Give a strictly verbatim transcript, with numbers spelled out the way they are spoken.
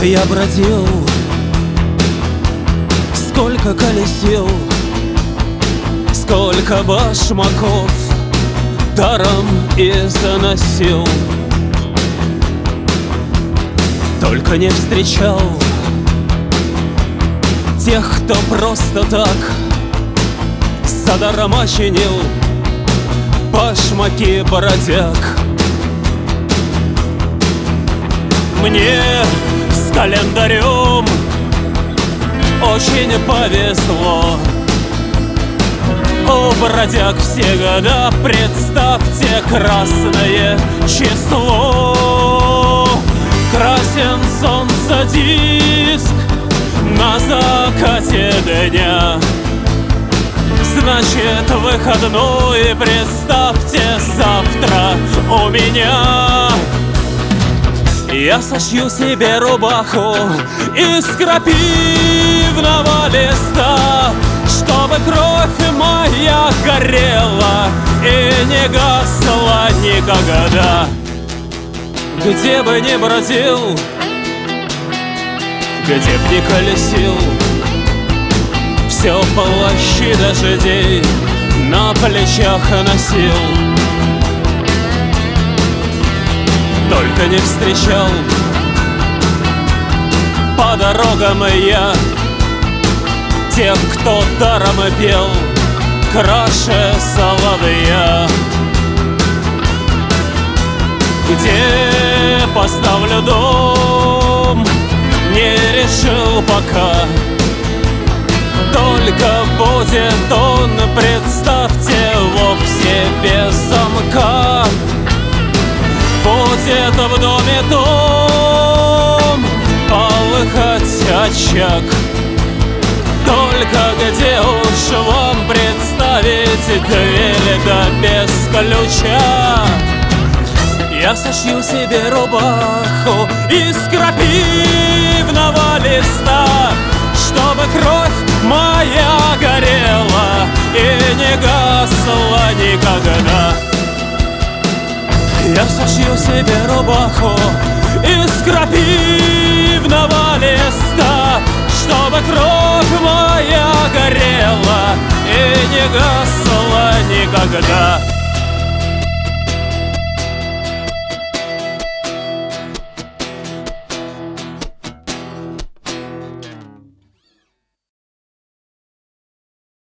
я бродил, сколько колесил, сколько башмаков даром и заносил. Только не встречал тех, кто просто так задаром чинил башмаки бродяг. Мне с календарем очень повезло. У бродяг все года, представьте, красное число. Красен солнца диск на закате дня, значит выходной, представьте, завтра у меня. Я сошью себе рубаху из крапивного листа, чтобы кровь моя горела и не гасла никогда. Где бы ни бродил, где б ни колесил, все плащи дождей на плечах носил. Только не встречал по дорогам я тех, кто даром пел краше соловья. Где поставлю дом, не решил пока. Только будет он, представьте, вовсе без замка. Будет в доме дом, полыхать очаг. Только где уж вам представить дверь да без ключа? Я сошью себе рубаху из крапивного листа, чтобы кровь моя горела и не гасла никогда. Я сошью себе рубаху из крапивного листа, чтобы кровь моя горела и не гасла никогда.